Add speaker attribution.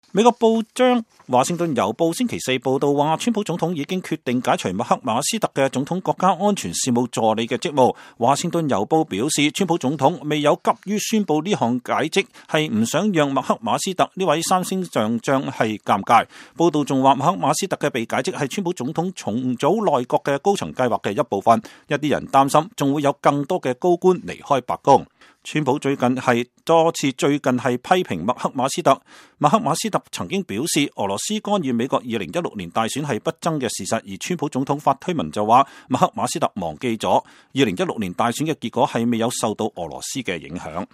Speaker 1: 美國報章華盛頓郵報星期四報道話，川普總統已經決定解除麥克馬斯特嘅總統國家安全事務助理嘅職務。華盛頓郵報表示，川普總統未有急於宣布呢項解職，係唔想讓麥克馬斯特呢位三星上將係尷尬。報道仲話，麥克馬斯特嘅被解職係川普總統重組內閣嘅高層計劃嘅一部分。一啲人擔心仲會有更多嘅高官離開白宮。川普最近係批評麥克馬斯特。麥克馬斯特曾經表示，俄羅斯干預美國2016年大選係不爭嘅事實，而川普總統發推文就話，麥克馬斯特忘記咗2016年大選嘅結果係未有受到俄羅斯嘅影響。